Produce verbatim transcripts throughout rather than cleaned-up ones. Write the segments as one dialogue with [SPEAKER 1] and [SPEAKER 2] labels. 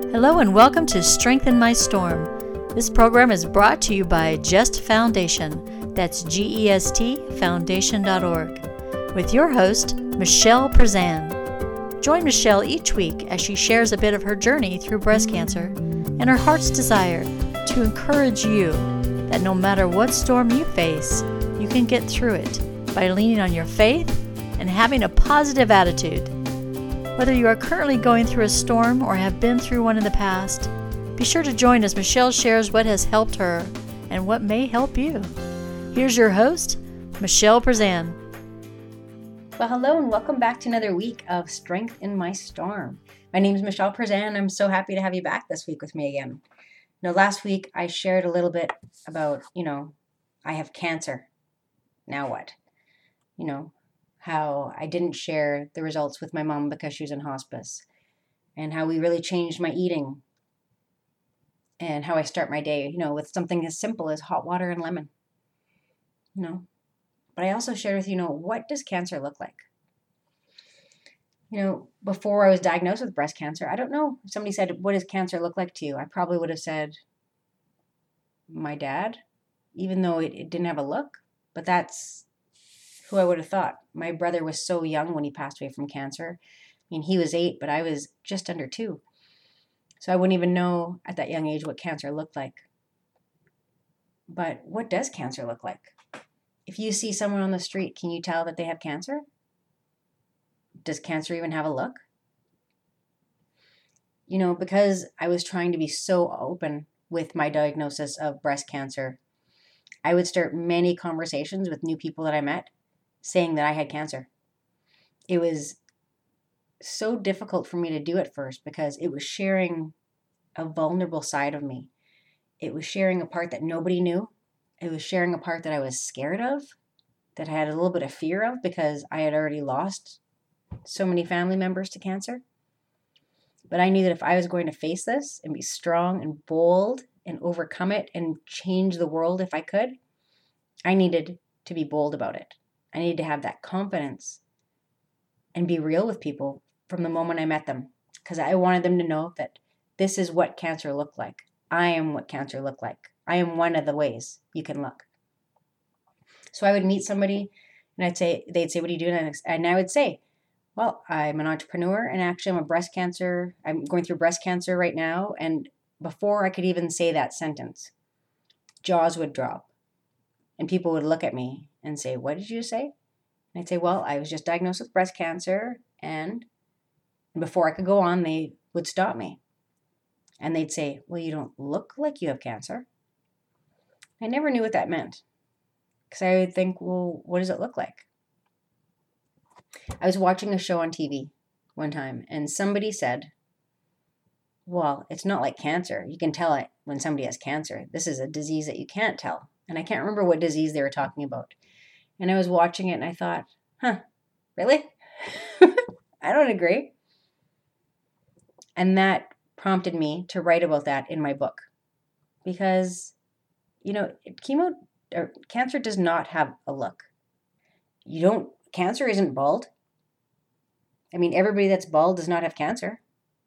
[SPEAKER 1] Hello and welcome to Strengthen My Storm. This program is brought to you by Gest Foundation. That's G E S T foundation dot org. With your host, Michelle Prezan. Join Michelle each week as she shares a bit of her journey through breast cancer and her heart's desire to encourage you that no matter what storm you face, you can get through it by leaning on your faith and having a positive attitude. Whether you are currently going through a storm or have been through one in the past, be sure to join as Michelle shares what has helped her and what may help you. Here's your host, Michelle Prezan.
[SPEAKER 2] Well, hello and welcome back to another week of Strength in My Storm. My name is Michelle Prezan. I'm so happy to have you back this week with me again. Now, last week I shared a little bit about, you know, I have cancer. Now what? You know, how I didn't share the results with my mom because she was in hospice, and how we really changed my eating, and how I start my day, you know, with something as simple as hot water and lemon, you know. But I also shared with you, you know, what does cancer look like? You know, before I was diagnosed with breast cancer, I don't know. If somebody said, what does cancer look like to you? I probably would have said, my dad, even though it, it didn't have a look, but that's who I would have thought. My brother was so young when he passed away from cancer. I mean, he was eight, but I was just under two. So I wouldn't even know at that young age what cancer looked like. But what does cancer look like? If you see someone on the street, can you tell that they have cancer? Does cancer even have a look? You know, because I was trying to be so open with my diagnosis of breast cancer, I would start many conversations with new people that I met saying that I had cancer. It was so difficult for me to do at first because it was sharing a vulnerable side of me. It was sharing a part that nobody knew. It was sharing a part that I was scared of, that I had a little bit of fear of because I had already lost so many family members to cancer. But I knew that if I was going to face this and be strong and bold and overcome it and change the world if I could, I needed to be bold about it. I needed to have that confidence and be real with people from the moment I met them, because I wanted them to know that this is what cancer looked like. I am what cancer looked like. I am one of the ways you can look. So I would meet somebody and I'd say, they'd say, what are you doing? And I would say, well, I'm an entrepreneur and actually I'm a breast cancer. I'm going through breast cancer right now. And before I could even say that sentence, jaws would drop and people would look at me and say, what did you say? And I'd say, well, I was just diagnosed with breast cancer. And before I could go on, they would stop me. And they'd say, well, you don't look like you have cancer. I never knew what that meant. Because I would think, well, what does it look like? I was watching a show on T V one time, and somebody said, well, it's not like cancer. You can tell it when somebody has cancer. This is a disease that you can't tell. And I can't remember what disease they were talking about. And I was watching it, and I thought, huh, really? I don't agree. And that prompted me to write about that in my book. Because, you know, chemo or cancer does not have a look. You don't, cancer isn't bald. I mean, everybody that's bald does not have cancer.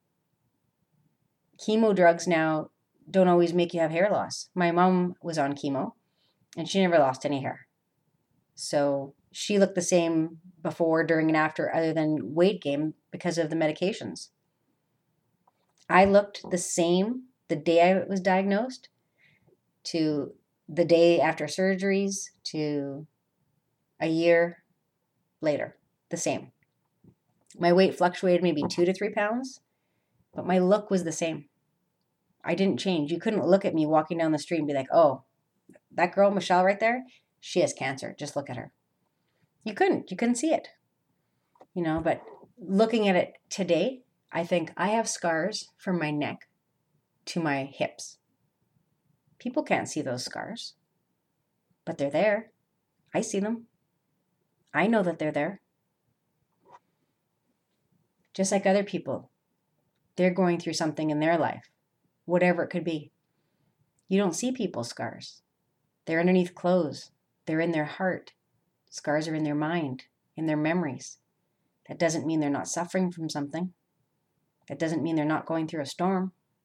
[SPEAKER 2] Chemo drugs now don't always make you have hair loss. My mom was on chemo and she never lost any hair. So she looked the same before, during, and after, other than weight gain because of the medications. I looked the same the day I was diagnosed to the day after surgeries to a year later, the same. My weight fluctuated maybe two to three pounds, but my look was the same. I didn't change. You couldn't look at me walking down the street and be like, oh, that girl, Michelle, right there, she has cancer. Just look at her. You couldn't. You couldn't see it. You know, but looking at it today, I think I have scars from my neck to my hips. People can't see those scars, but they're there. I see them. I know that they're there. Just like other people, they're going through something in their life, whatever it could be. You don't see people's scars. They're underneath clothes. They're in their heart. Scars are in their mind, in their memories. That doesn't mean they're not suffering from something. That doesn't mean they're not going through a storm.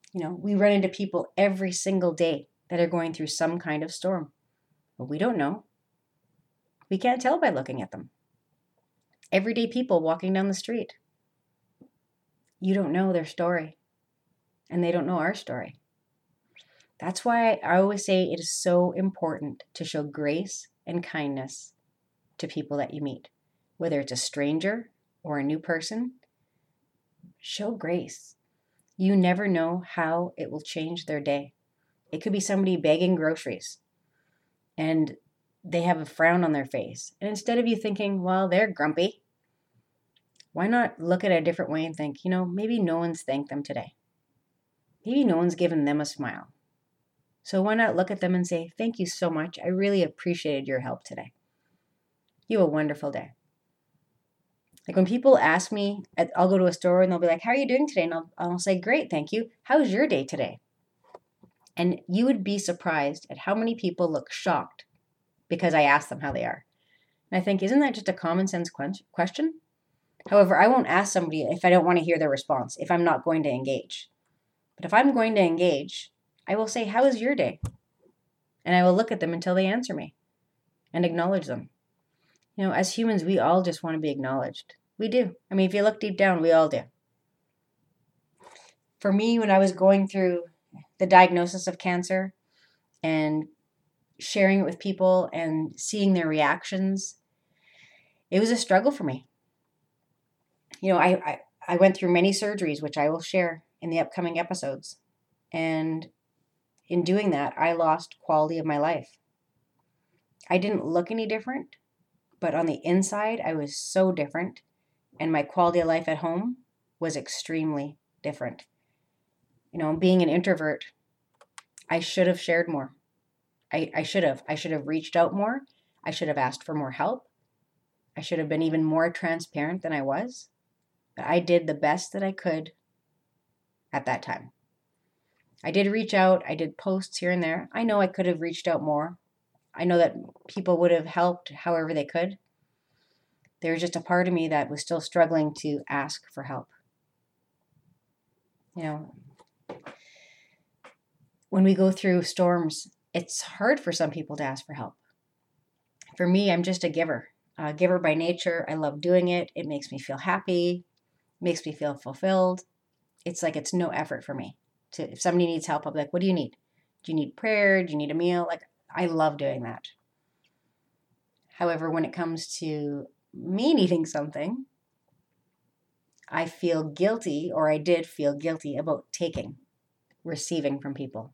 [SPEAKER 2] You know, we run into people every single day that are going through some kind of storm. But we don't know. We can't tell by looking at them. Everyday people walking down the street. You don't know their story. And they don't know our story. That's why I always say it is so important to show grace and kindness to people that you meet. Whether it's a stranger or a new person, show grace. You never know how it will change their day. It could be somebody begging groceries and they have a frown on their face. And instead of you thinking, well, they're grumpy, why not look at it a different way and think, you know, maybe no one's thanked them today. Maybe no one's given them a smile. So why not look at them and say, thank you so much. I really appreciated your help today. You have a wonderful day. Like when people ask me, I'll go to a store and they'll be like, how are you doing today? And I'll, I'll say, great, thank you. How's your day today? And you would be surprised at how many people look shocked because I asked them how they are. And I think, isn't that just a common sense question? However, I won't ask somebody if I don't want to hear their response, if I'm not going to engage. But if I'm going to engage, I will say, how is your day? And I will look at them until they answer me and acknowledge them. You know, as humans, we all just want to be acknowledged. We do. I mean, if you look deep down, we all do. For me, when I was going through the diagnosis of cancer and sharing it with people and seeing their reactions, it was a struggle for me. You know, I, I, I went through many surgeries, which I will share in the upcoming episodes. And in doing that, I lost quality of my life. I didn't look any different, but on the inside, I was so different. And my quality of life at home was extremely different. You know, being an introvert, I should have shared more. I, I should have. I should have reached out more. I should have asked for more help. I should have been even more transparent than I was. But I did the best that I could at that time. I did reach out. I did posts here and there. I know I could have reached out more. I know that people would have helped however they could. There was just a part of me that was still struggling to ask for help. You know, when we go through storms, it's hard for some people to ask for help. For me, I'm just a giver. A giver by nature. I love doing it. It makes me feel happy. Makes me feel fulfilled. It's like it's no effort for me. To, if somebody needs help, I'll be like, what do you need? Do you need prayer? Do you need a meal? Like, I love doing that. However, when it comes to me needing something, I feel guilty, or I did feel guilty about taking, receiving from people.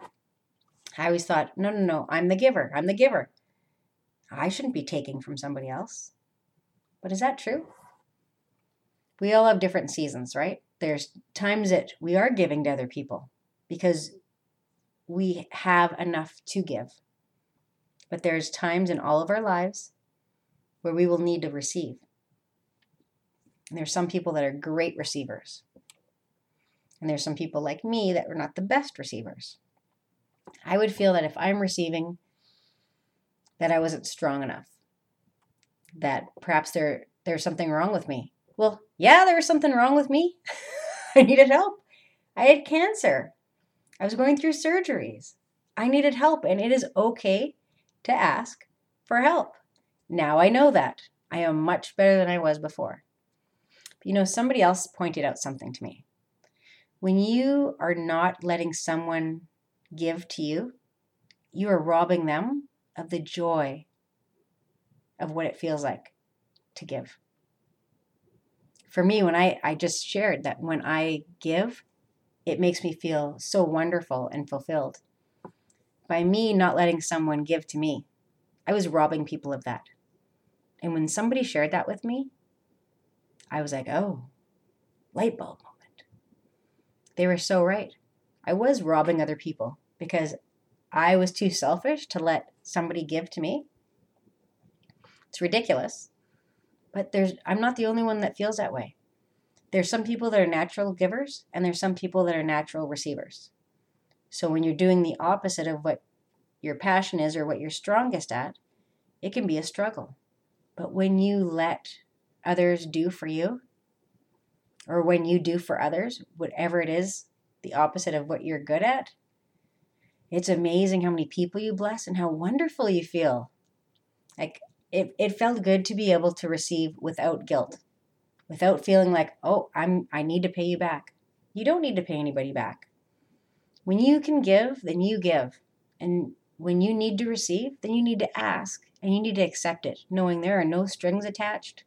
[SPEAKER 2] I always thought, no, no, no, I'm the giver. I'm the giver. I shouldn't be taking from somebody else. But is that true? We all have different seasons, right? There's times that we are giving to other people because we have enough to give. But there's times in all of our lives where we will need to receive. And there's some people that are great receivers. And there's some people like me that are not the best receivers. I would feel that if I'm receiving, that I wasn't strong enough. That perhaps there there's something wrong with me. Well, yeah, there was something wrong with me. I needed help. I had cancer. I was going through surgeries. I needed help, and it is okay to ask for help. Now I know that. I am much better than I was before. But, you know, somebody else pointed out something to me. When you are not letting someone give to you, you are robbing them of the joy of what it feels like to give. For me, when I, I just shared that when I give, it makes me feel so wonderful and fulfilled. By me not letting someone give to me, I was robbing people of that. And when somebody shared that with me, I was like, oh, light bulb moment. They were so right. I was robbing other people because I was too selfish to let somebody give to me. It's ridiculous. But there's I'm not the only one that feels that way. There's some people that are natural givers, and there's some people that are natural receivers. So when you're doing the opposite of what your passion is or what you're strongest at, it can be a struggle. But when you let others do for you, or when you do for others, whatever it is the opposite of what you're good at, it's amazing how many people you bless and how wonderful you feel. Like, it, it felt good to be able to receive without guilt, without feeling like, oh, I'm I need to pay you back. You don't need to pay anybody back. When you can give, then you give. And when you need to receive, then you need to ask and you need to accept it, knowing there are no strings attached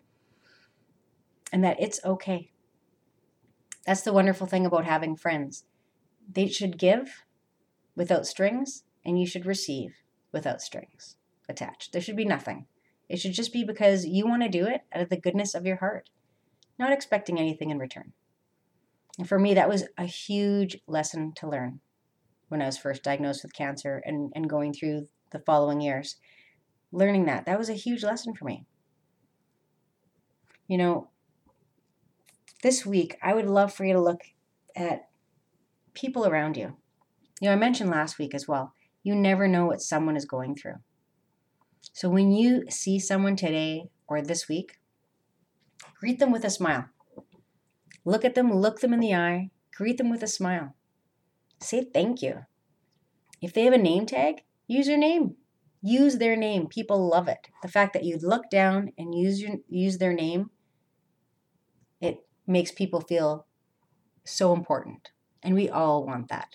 [SPEAKER 2] and that it's okay. That's the wonderful thing about having friends. They should give without strings, and you should receive without strings attached. There should be nothing. It should just be because you want to do it out of the goodness of your heart, not expecting anything in return. And for me, that was a huge lesson to learn when I was first diagnosed with cancer and, and going through the following years. Learning that, that was a huge lesson for me. You know, this week, I would love for you to look at people around you. You know, I mentioned last week as well, you never know what someone is going through. So when you see someone today or this week, greet them with a smile. Look at them, look them in the eye, greet them with a smile. Say thank you. If they have a name tag, use their name. Use their name. People love it. The fact that you look down and use your use their name, it makes people feel so important. And we all want that.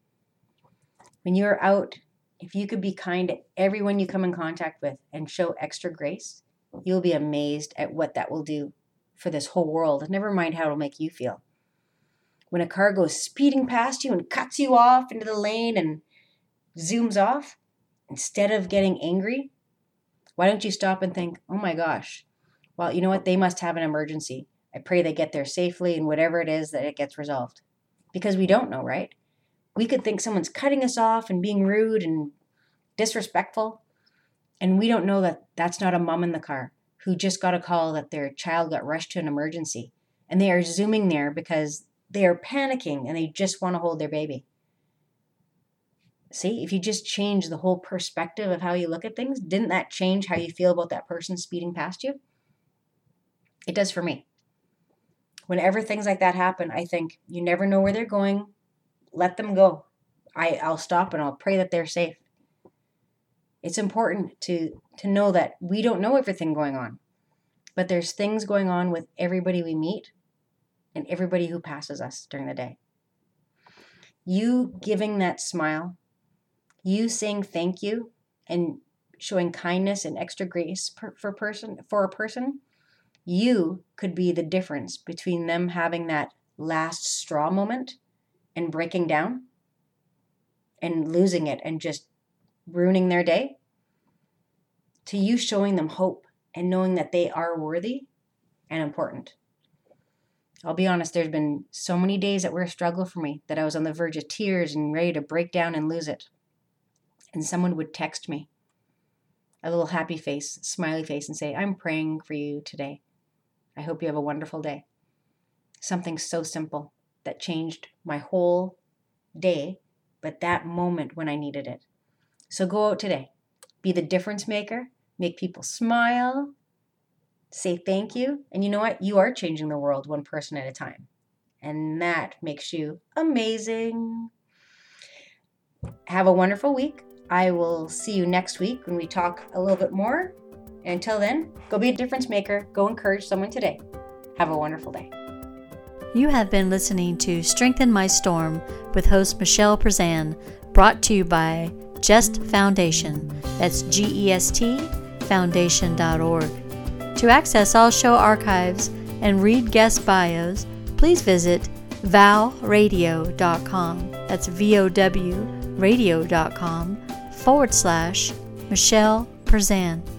[SPEAKER 2] When you're out, if you could be kind to everyone you come in contact with and show extra grace, you'll be amazed at what that will do for this whole world. Never mind how it'll make you feel. When a car goes speeding past you and cuts you off into the lane and zooms off, instead of getting angry, why don't you stop and think, oh my gosh, well, you know what? They must have an emergency. I pray they get there safely and whatever it is that it gets resolved. Because we don't know, right? We could think someone's cutting us off and being rude and disrespectful. And we don't know that that's not a mom in the car who just got a call that their child got rushed to an emergency. And they are zooming there because they are panicking and they just want to hold their baby. See, if you just change the whole perspective of how you look at things, didn't that change how you feel about that person speeding past you? It does for me. Whenever things like that happen, I think you never know where they're going. Let them go. I, I'll stop and I'll pray that they're safe. It's important to, to know that we don't know everything going on, but there's things going on with everybody we meet and everybody who passes us during the day. You giving that smile, you saying thank you and showing kindness and extra grace per, for person for a person, you could be the difference between them having that last straw moment and breaking down and losing it and just ruining their day, to you showing them hope and knowing that they are worthy and important. I'll be honest, there's been so many days that were a struggle for me that I was on the verge of tears and ready to break down and lose it. And someone would text me, a little happy face, smiley face, and say, I'm praying for you today. I hope you have a wonderful day. Something so simple that changed my whole day, but that moment when I needed it. So go out today. Be the difference maker. Make people smile. Say thank you. And you know what? You are changing the world one person at a time. And that makes you amazing. Have a wonderful week. I will see you next week when we talk a little bit more. And until then, go be a difference maker. Go encourage someone today. Have a wonderful day.
[SPEAKER 1] You have been listening to Strengthen My Storm with host Michelle Prezan, brought to you by Just Foundation. That's G E S T foundation dot org. To access all show archives and read guest bios, please visit vow radio dot com. That's V O W radio dot com forward slash Michelle Prezan.